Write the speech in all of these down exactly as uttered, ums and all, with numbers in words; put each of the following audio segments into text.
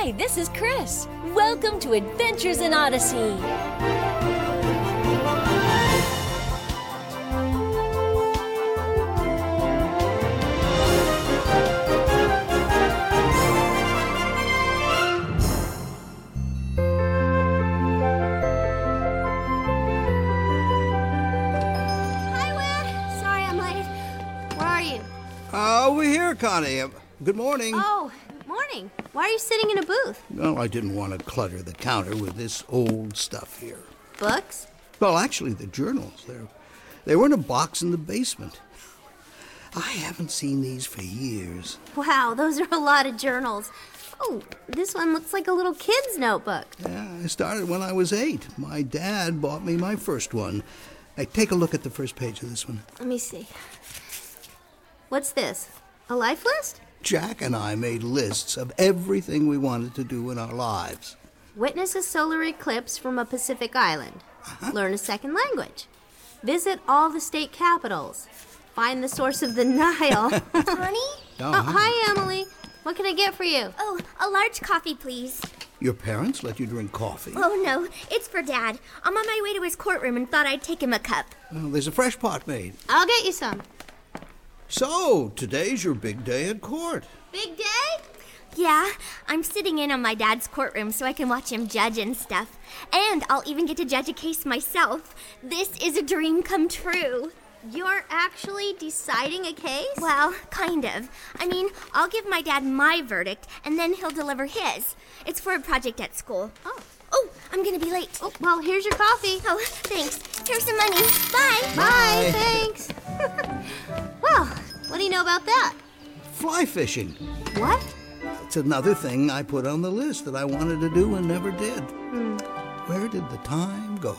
Hi, this is Chris. Welcome to Adventures in Odyssey. Uh, over here, Connie. Good morning. Oh, morning. Why are you sitting in a booth? Well, I didn't want to clutter the counter with this old stuff here. Books? Well, actually, the journals. They're, they were in a box in the basement. I haven't seen these for years. Wow, those are a lot of journals. Oh, this one looks like a little kid's notebook. Yeah, I started when I was eight. My dad bought me my first one. Hey, take a look at the first page of this one. Let me see. What's this? A life list? Jack and I made lists of everything we wanted to do in our lives. Witness a solar eclipse from a Pacific island. Uh-huh. Learn a second language. Visit all the state capitals. Find the source of the Nile. Connie? Oh, oh, hi, Emily. What can I get for you? Oh, a large coffee, please. Your parents let you drink coffee? Oh, no. It's for Dad. I'm on my way to his courtroom and thought I'd take him a cup. Well, there's a fresh pot made. I'll get you some. So, today's your big day at court. Big day? Yeah, I'm sitting in on my dad's courtroom so I can watch him judge and stuff. And I'll even get to judge a case myself. This is a dream come true. You're actually deciding a case? Well, kind of. I mean, I'll give my dad my verdict, and then he'll deliver his. It's for a project at school. Oh. Oh, I'm gonna be late. Oh, well, here's your coffee. Oh, thanks. Here's some money. Bye. Bye, thanks. Well, what do you know about that? Fly fishing. What? It's another thing I put on the list that I wanted to do and never did. Hmm. Where did the time go?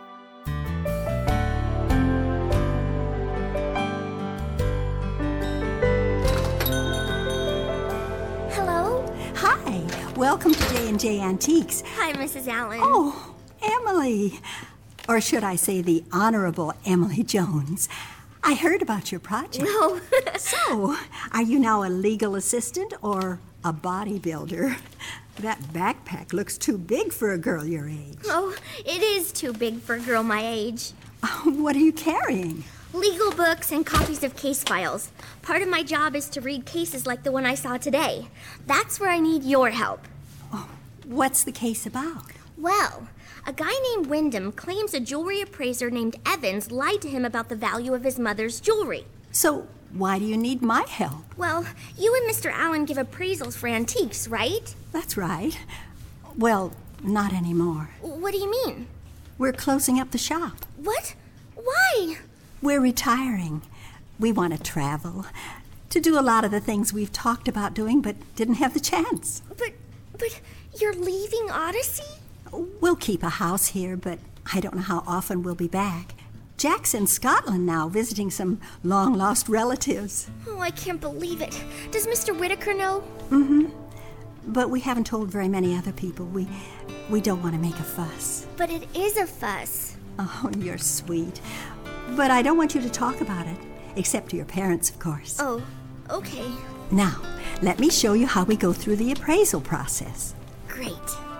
Hello? Hi. Welcome to J and J Antiques. Hi, Missus Allen. Oh, Emily. Or should I say the Honorable Emily Jones. I heard about your project. No. So, are you now a legal assistant or a bodybuilder? That backpack looks too big for a girl your age. Oh, it is too big for a girl my age. What are you carrying? Legal books and copies of case files. Part of my job is to read cases like the one I saw today. That's where I need your help. Oh, what's the case about? Well, a guy named Wyndham claims a jewelry appraiser named Evans lied to him about the value of his mother's jewelry. So, why do you need my help? Well, you and Mister Allen give appraisals for antiques, right? That's right. Well, not anymore. What do you mean? We're closing up the shop. What? Why? We're retiring. We want to travel, to do a lot of the things we've talked about doing but didn't have the chance. But, but you're leaving Odyssey? We'll keep a house here, but I don't know how often we'll be back. Jack's in Scotland now, visiting some long-lost relatives. Oh, I can't believe it. Does Mister Whitaker know? Mm-hmm. But we haven't told very many other people. We, we don't want to make a fuss. But it is a fuss. Oh, you're sweet. But I don't want you to talk about it, except to your parents, of course. Oh, okay. Now, let me show you how we go through the appraisal process. Great.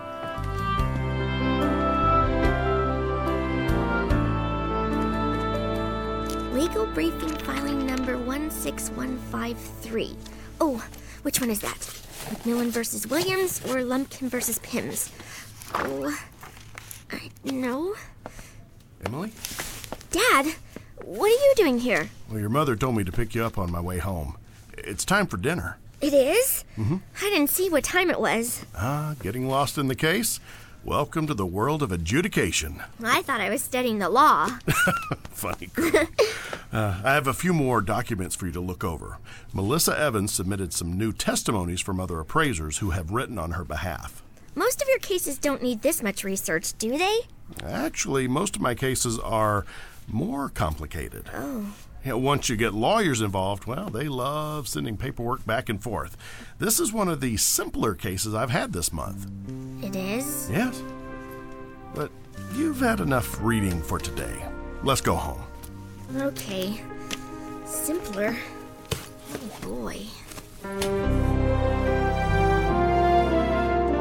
Legal briefing filing number one six one five three. Oh, which one is that? McMillan versus Williams or Lumpkin versus Pims? Oh, I know. Emily? Dad, what are you doing here? Well, your mother told me to pick you up on my way home. It's time for dinner. It is? Mm-hmm. I didn't see what time it was. Ah, getting lost in the case? Welcome to the world of adjudication. I thought I was studying the law. Funny girl. uh, I have a few more documents for you to look over. Melissa Evans submitted some new testimonies from other appraisers who have written on her behalf. Most of your cases don't need this much research, do they? Actually, most of my cases are more complicated. Oh. You know, once you get lawyers involved, well, they love sending paperwork back and forth. This is one of the simpler cases I've had this month. It is? Yes. But you've had enough reading for today. Let's go home. Okay. Simpler. Oh, boy.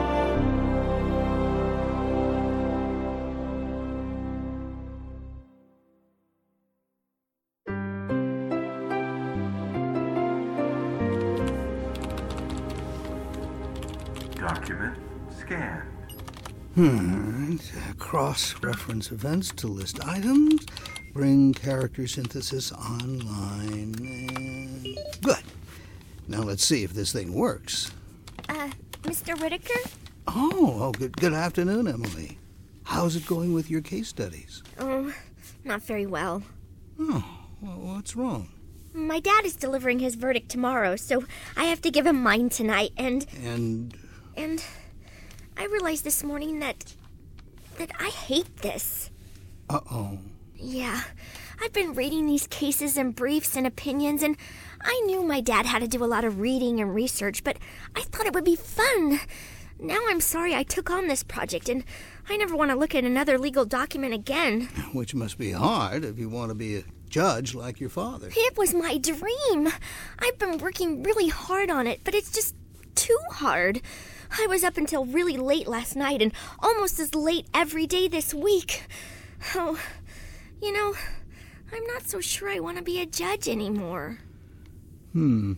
Document scanned. Hmm. Cross-reference events to list items. Bring character synthesis online. And... Good. Now let's see if this thing works. Uh, Mister Whitaker? Oh, oh, good, good afternoon, Emily. How's it going with your case studies? Oh, not very well. Oh, well, what's wrong? My dad is delivering his verdict tomorrow, so I have to give him mine tonight, and... And... And I realized this morning that... that I hate this. Uh-oh. Yeah, I've been reading these cases and briefs and opinions, and I knew my dad had to do a lot of reading and research, but I thought it would be fun. Now I'm sorry I took on this project, and I never want to look at another legal document again. Which must be hard if you want to be a judge like your father. It was my dream. I've been working really hard on it, but it's just too hard. I was up until really late last night and almost as late every day this week. Oh, you know, I'm not so sure I want to be a judge anymore. Hmm.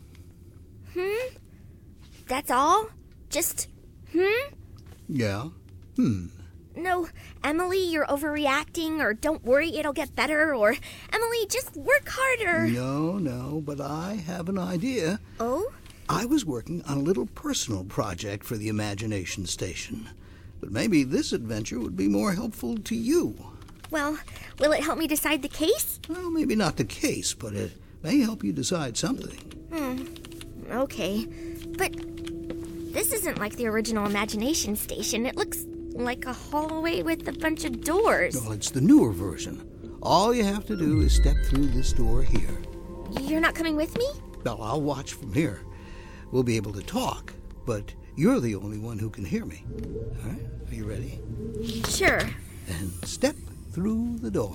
Hmm? That's all? Just, hmm? Yeah? Hmm. No, Emily, you're overreacting, or don't worry, it'll get better, or Emily, just work harder. No, no, but I have an idea. Oh? I was working on a little personal project for the Imagination Station. But maybe this adventure would be more helpful to you. Well, will it help me decide the case? Well, maybe not the case, but it may help you decide something. Hmm. Okay. But this isn't like the original Imagination Station. It looks like a hallway with a bunch of doors. Well, it's the newer version. All you have to do is step through this door here. You're not coming with me? Well, I'll watch from here. We'll be able to talk, but you're the only one who can hear me. All right? Are you ready? Sure. And step through the door.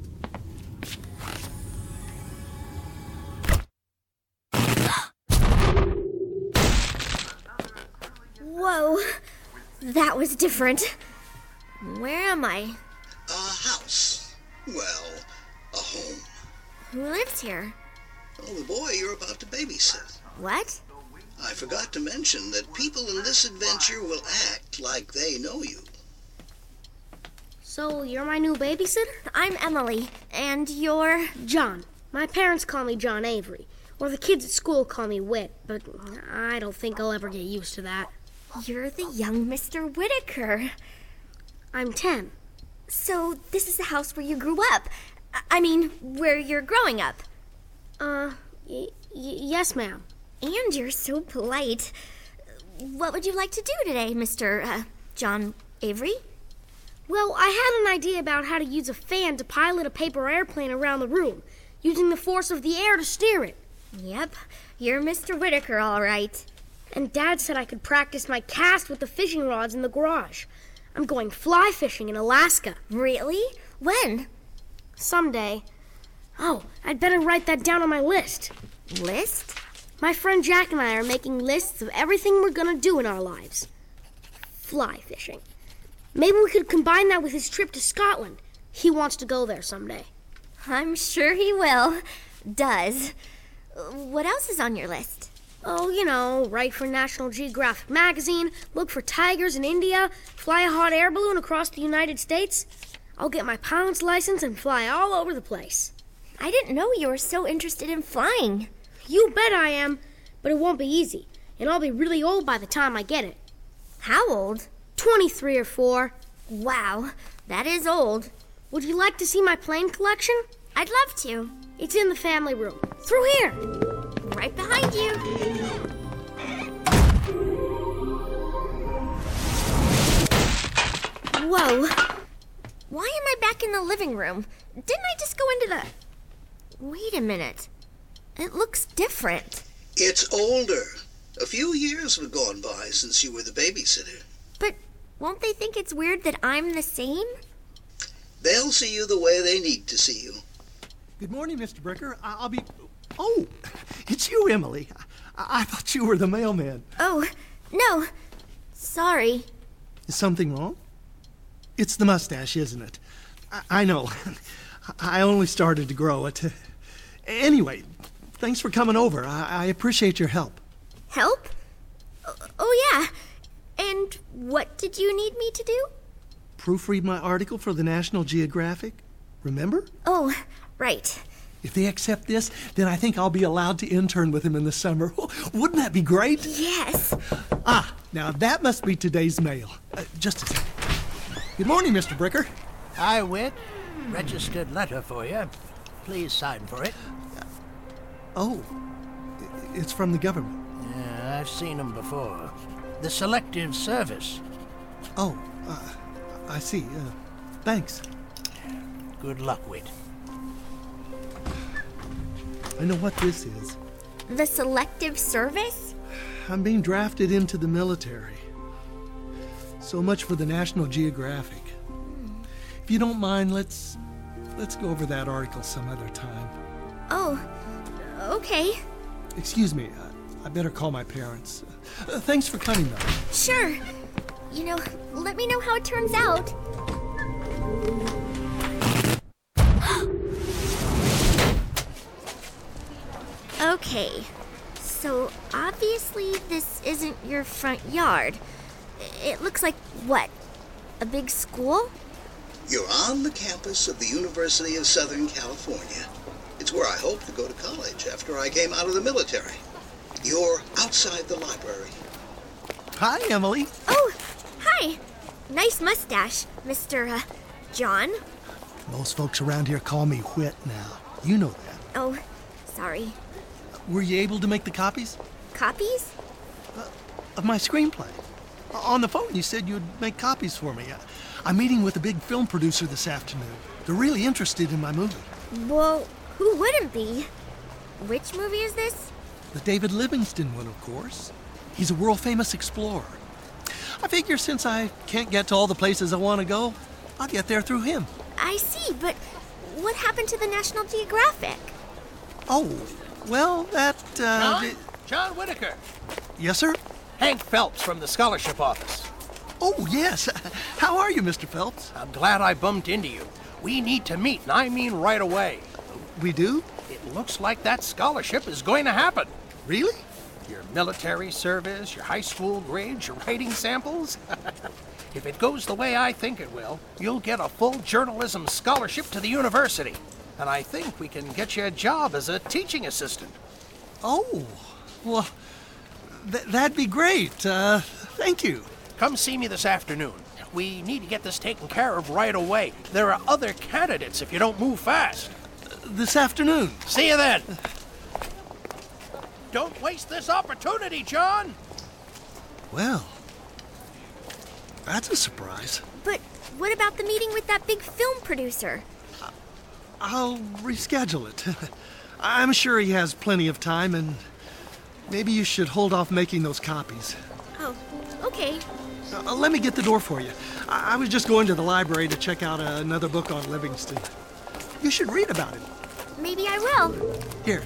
Whoa. That was different. Where am I? A house. Well, a home. Who lives here? Oh, the boy you're about to babysit. What? I forgot to mention that people in this adventure will act like they know you. So, you're my new babysitter? I'm Emily, and you're... John. My parents call me John Avery, or the kids at school call me Whit, but I don't think I'll ever get used to that. You're the young Mister Whitaker. I'm ten. So, this is the house where you grew up. I mean, where you're growing up. Uh, y- y- yes, ma'am. And you're so polite. What would you like to do today, Mister Uh, John Avery? Well, I had an idea about how to use a fan to pilot a paper airplane around the room, using the force of the air to steer it. Yep, you're Mister Whitaker, all right. And Dad said I could practice my cast with the fishing rods in the garage. I'm going fly fishing in Alaska. Really? When? Someday. Oh, I'd better write that down on my list. List? My friend Jack and I are making lists of everything we're gonna do in our lives. Fly fishing. Maybe we could combine that with his trip to Scotland. He wants to go there someday. I'm sure he will. Does. What else is on your list? Oh, you know, write for National Geographic magazine, look for tigers in India, fly a hot air balloon across the United States. I'll get my pilot's license and fly all over the place. I didn't know you were so interested in flying. You bet I am, but it won't be easy, and I'll be really old by the time I get it. How old? twenty-three or four. Wow, that is old. Would you like to see my plane collection? I'd love to. It's in the family room. Through here. Right behind you. Whoa. Why am I back in the living room? Didn't I just go into the... Wait a minute. It looks different. It's older. A few years have gone by since you were the babysitter. But won't they think it's weird that I'm the same? They'll see you the way they need to see you. Good morning, Mister Bricker. I- I'll be... Oh, it's you, Emily. I-, I thought you were the mailman. Oh, no. Sorry. Is something wrong? It's the mustache, isn't it? I, I know. I only started to grow it. Anyway, thanks for coming over. I, I appreciate your help. Help? Oh, oh, yeah. What did you need me to do? Proofread my article for the National Geographic. Remember? Oh, right. If they accept this, then I think I'll be allowed to intern with them in the summer. Wouldn't that be great? Yes. Ah, now that must be today's mail. Uh, just a second. Good morning, Mister Bricker. Hi, Whit. Registered letter for you. Please sign for it. Oh, it's from the government. Yeah, I've seen them before. The Selective Service. Oh, uh, I see. Uh, thanks. Good luck, Whit. I know what this is. The Selective Service? I'm being drafted into the military. So much for the National Geographic. If you don't mind, let's let's go over that article some other time. Oh, okay. Excuse me, uh, I better call my parents. Uh, thanks for coming, though. Sure. You know, let me know how it turns out. Okay, so obviously this isn't your front yard. It looks like, what, a big school? You're on the campus of the University of Southern California. It's where I hope to go to college after I came out of the military. You're outside the library. Hi, Emily. Oh, hi. Nice mustache, Mister Uh, John. Most folks around here call me Whit now. You know that. Oh, sorry. Were you able to make the copies? Copies? Uh, of my screenplay. On the phone, you said you'd make copies for me. I'm meeting with a big film producer this afternoon. They're really interested in my movie. Well, who wouldn't be? Which movie is this? The David Livingstone one, of course. He's a world-famous explorer. I figure since I can't get to all the places I want to go, I'll get there through him. I see, but what happened to the National Geographic? Oh, well, that, uh... John? John Whitaker. Yes, sir? Hank Phelps from the Scholarship Office. Oh, yes. How are you, Mister Phelps? I'm glad I bumped into you. We need to meet, and I mean right away. We do? It looks like that scholarship is going to happen. Really? Your military service, your high school grades, your writing samples. If it goes the way I think it will, you'll get a full journalism scholarship to the university. And I think we can get you a job as a teaching assistant. Oh, well, th- that'd be great. Uh, thank you. Come see me this afternoon. We need to get this taken care of right away. There are other candidates if you don't move fast. Uh, this afternoon. See you then. Don't waste this opportunity, John. Well, that's a surprise. But what about the meeting with that big film producer? I'll reschedule it. I'm sure he has plenty of time, and maybe you should hold off making those copies. Oh, okay. Uh, let me get the door for you. I-, I was just going to the library to check out uh, another book on Livingstone. You should read about it. Maybe I will. Here.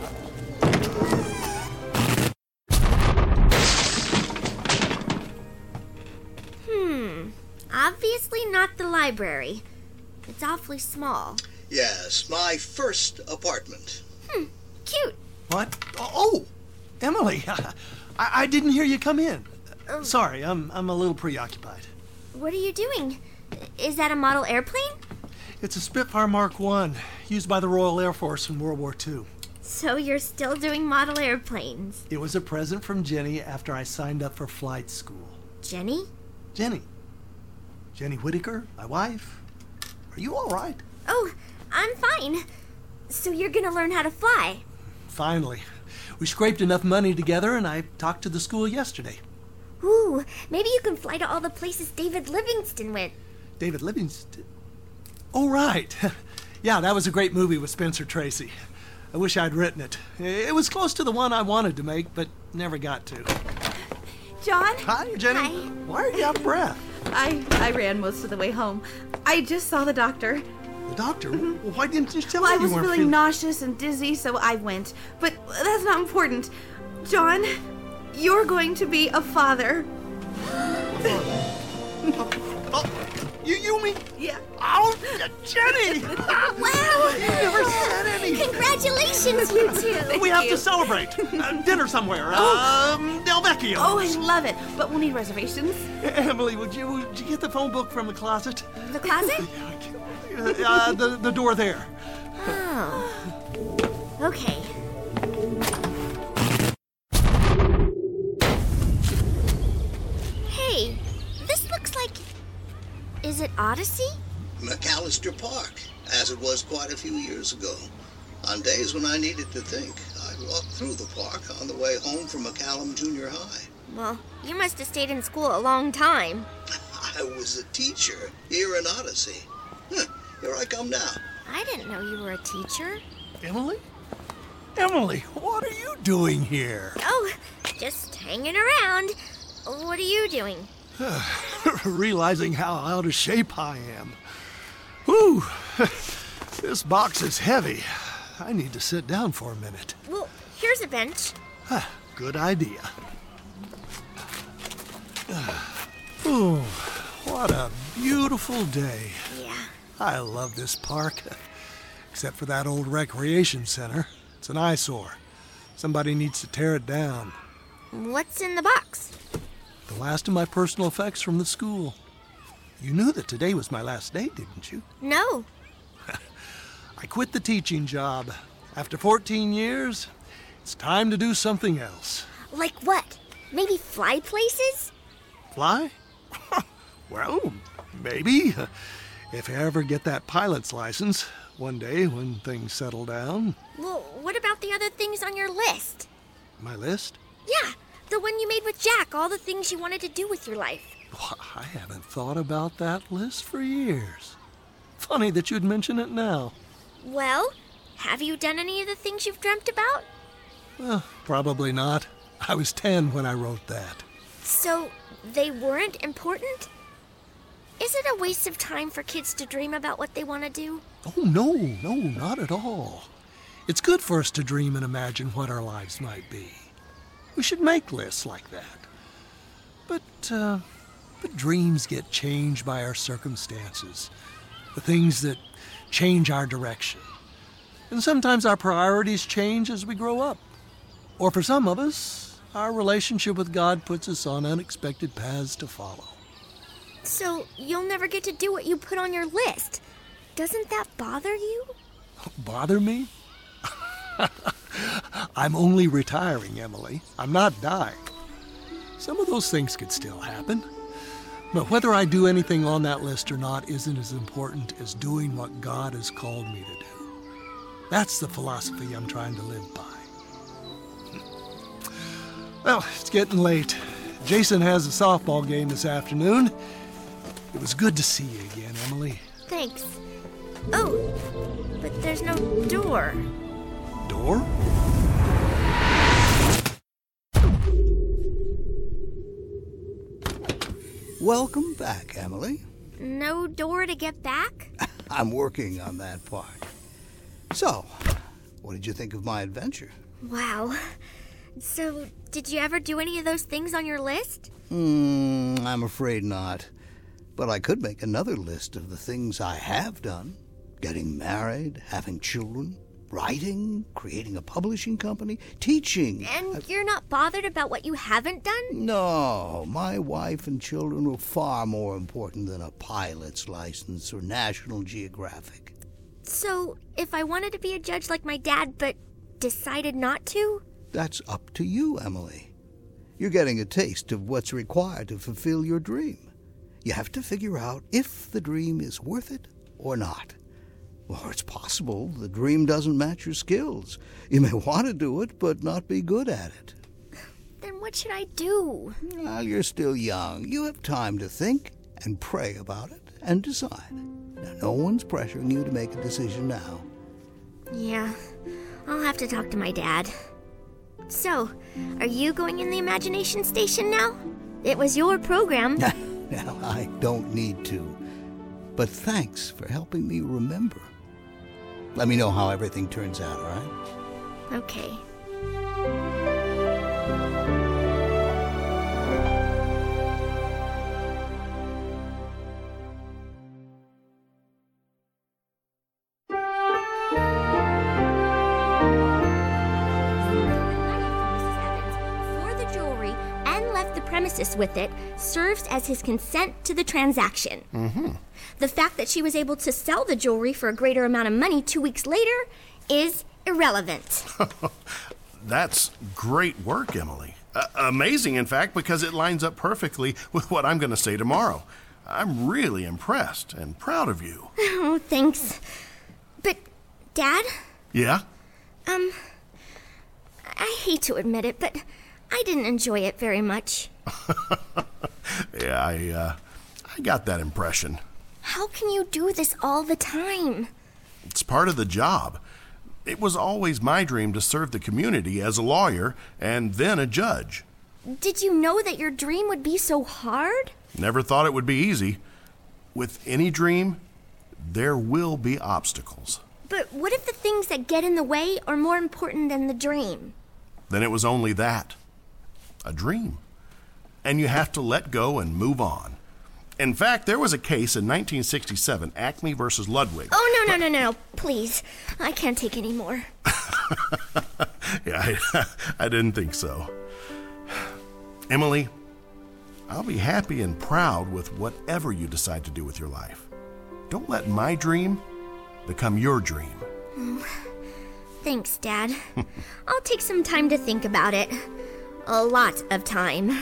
Hmm. Obviously not the library. It's awfully small. Yes, my first apartment. Hmm. Cute. What? Oh, Emily. I, I didn't hear you come in. Oh. Sorry, I'm I'm a little preoccupied. What are you doing? Is that a model airplane? It's a Spitfire Mark one, used by the Royal Air Force in World War Two. So you're still doing model airplanes? It was a present from Jenny after I signed up for flight school. Jenny? Jenny. Jenny Whitaker, my wife. Are you all right? Oh, I'm fine. So you're gonna learn how to fly? Finally. We scraped enough money together, and I talked to the school yesterday. Ooh, maybe you can fly to all the places David Livingstone went. David Livingstone? Oh, right. Yeah, that was a great movie with Spencer Tracy. I wish I'd written it. It was close to the one I wanted to make, but never got to. John? Hi, Jenny. Hi. Why are you out of breath? I, I ran most of the way home. I just saw the doctor. The doctor? Mm-hmm. Well, why didn't you tell well, me I you was weren't feeling, feeling nauseous and dizzy, so I went. But that's not important. John, you're going to be a father. oh, oh. You, you mean? Yeah. Oh, Jenny! Wow! You never said anything. Congratulations, you two! We have to celebrate. Uh, dinner somewhere. Um, Del Vecchio. Oh, I love it. But we'll need reservations. Emily, would you would you get the phone book from the closet? The closet? Uh, uh, the the door there. Oh. Okay. Hey, this looks like... Is it Odyssey? McAllister Park, as it was quite a few years ago. On days when I needed to think, I'd walk through the park on the way home from McCallum Junior High. Well, you must have stayed in school a long time. I was a teacher here in Odyssey. Huh, here I come now. I didn't know you were a teacher. Emily? Emily, what are you doing here? Oh, just hanging around. What are you doing? Realizing how out of shape I am. Whew, this box is heavy. I need to sit down for a minute. Well, here's a bench. Good idea. Ooh, what a beautiful day. Yeah. I love this park. Except for that old recreation center. It's an eyesore. Somebody needs to tear it down. What's in the box? The last of my personal effects from the school. You knew that today was my last day, didn't you? No. I quit the teaching job. After fourteen years, it's time to do something else. Like what? Maybe fly places? Fly? Well, maybe. If I ever get that pilot's license one day when things settle down. Well, what about the other things on your list? My list? Yeah, the one you made with Jack, all the things you wanted to do with your life. Well, I haven't thought about that list for years. Funny that you'd mention it now. Well, have you done any of the things you've dreamt about? Well, probably not. I was ten when I wrote that. So, they weren't important? Is it a waste of time for kids to dream about what they want to do? Oh, no, no, not at all. It's good for us to dream and imagine what our lives might be. We should make lists like that. But, uh, but dreams get changed by our circumstances. The things that change our direction. And sometimes our priorities change as we grow up. Or for some of us, our relationship with God puts us on unexpected paths to follow. So, you'll never get to do what you put on your list. Doesn't that bother you? Bother me? I'm only retiring, Emily. I'm not dying. Some of those things could still happen. But whether I do anything on that list or not isn't as important as doing what God has called me to do. That's the philosophy I'm trying to live by. Well, it's getting late. Jason has a softball game this afternoon. It was good to see you again, Emily. Thanks. Oh, but there's no door. Door? Welcome back, Emily. No door to get back? I'm working on that part. So, what did you think of my adventure? Wow. So, did you ever do any of those things on your list? Hmm, I'm afraid not. But I could make another list of the things I have done. Getting married, having children, writing, creating a publishing company, teaching. And I... you're not bothered about what you haven't done? No, my wife and children were far more important than a pilot's license or National Geographic. So, if I wanted to be a judge like my dad, but decided not to? That's up to you, Emily. You're getting a taste of what's required to fulfill your dream. You have to figure out if the dream is worth it or not. Or it's possible the dream doesn't match your skills. You may want to do it, but not be good at it. Then what should I do? Well, you're still young. You have time to think and pray about it and decide. Now, no one's pressuring you to make a decision now. Yeah, I'll have to talk to my dad. So, are you going in the imagination station now? It was your program. Now, I don't need to. But thanks for helping me remember. Let me know how everything turns out, all right? Okay. process with it serves as his consent to the transaction. Mm-hmm. The fact that she was able to sell the jewelry for a greater amount of money two weeks later is irrelevant. That's great work, Emily. Uh, amazing, in fact, because it lines up perfectly with what I'm going to say tomorrow. I'm really impressed and proud of you. Oh, thanks. But, Dad? Yeah? Um, I hate to admit it, but I didn't enjoy it very much. yeah, I, uh, I got that impression. How can you do this all the time? It's part of the job. It was always my dream to serve the community as a lawyer and then a judge. Did you know that your dream would be so hard? Never thought it would be easy. With any dream, there will be obstacles. But what if the things that get in the way are more important than the dream? Then it was only that. A dream. And you have to let go and move on. In fact, there was a case in nineteen sixty-seven, Acme versus Ludwig. Oh, no, no, no, no, no. Please. I can't take any more. yeah, I, I didn't think so. Emily, I'll be happy and proud with whatever you decide to do with your life. Don't let my dream become your dream. Oh, thanks, Dad. I'll take some time to think about it. A lot of time.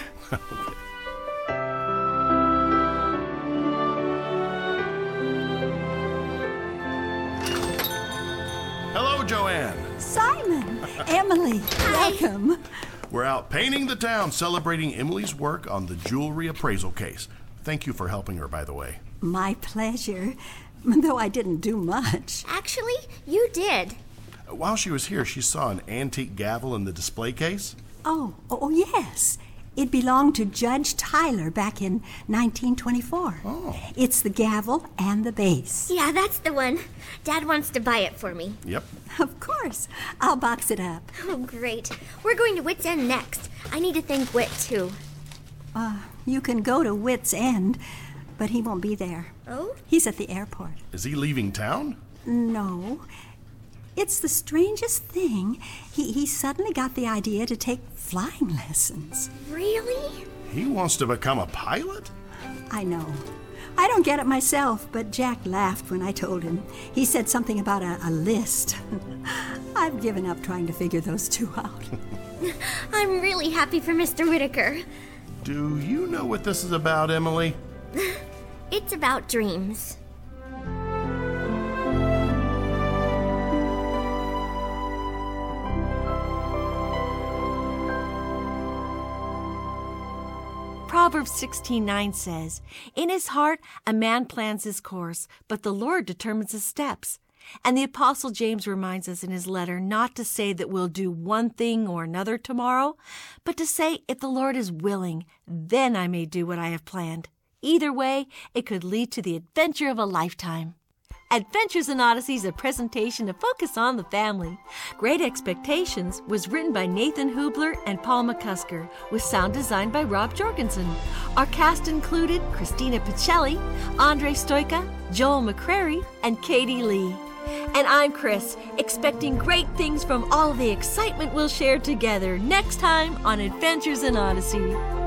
Hello, Joanne. Simon, Emily, welcome. We're out painting the town, celebrating Emily's work on the jewelry appraisal case. Thank you for helping her, by the way. My pleasure, though I didn't do much. Actually, you did. While she was here, she saw an antique gavel in the display case. Oh, oh yes. It belonged to Judge Tyler back in nineteen twenty-four. Oh. It's the gavel and the base. Yeah, that's the one. Dad wants to buy it for me. Yep. Of course. I'll box it up. Oh, great. We're going to Wits End next. I need to thank Whit, too. Uh, you can go to Wits End, but he won't be there. Oh? He's at the airport. Is he leaving town? No. It's the strangest thing. He, he suddenly got the idea to take flying lessons. Really? He wants to become a pilot? I know. I don't get it myself, but Jack laughed when I told him. He said something about a, a list. I've given up trying to figure those two out. I'm really happy for Mister Whitaker. Do you know what this is about, Emily? It's about dreams. Proverbs sixteen nine says, "In his heart a man plans his course, but the Lord determines his steps." And the Apostle James reminds us in his letter not to say that we'll do one thing or another tomorrow, but to say, if the Lord is willing, then I may do what I have planned. Either way, it could lead to the adventure of a lifetime. Adventures in Odyssey is a presentation to focus on the family. Great Expectations was written by Nathan Hubler and Paul McCusker, with sound design by Rob Jorgensen. Our cast included Christina Pacelli, Andre Stoika, Joel McCrary, and Katie Lee. And I'm Chris, expecting great things from all the excitement we'll share together next time on Adventures in Odyssey.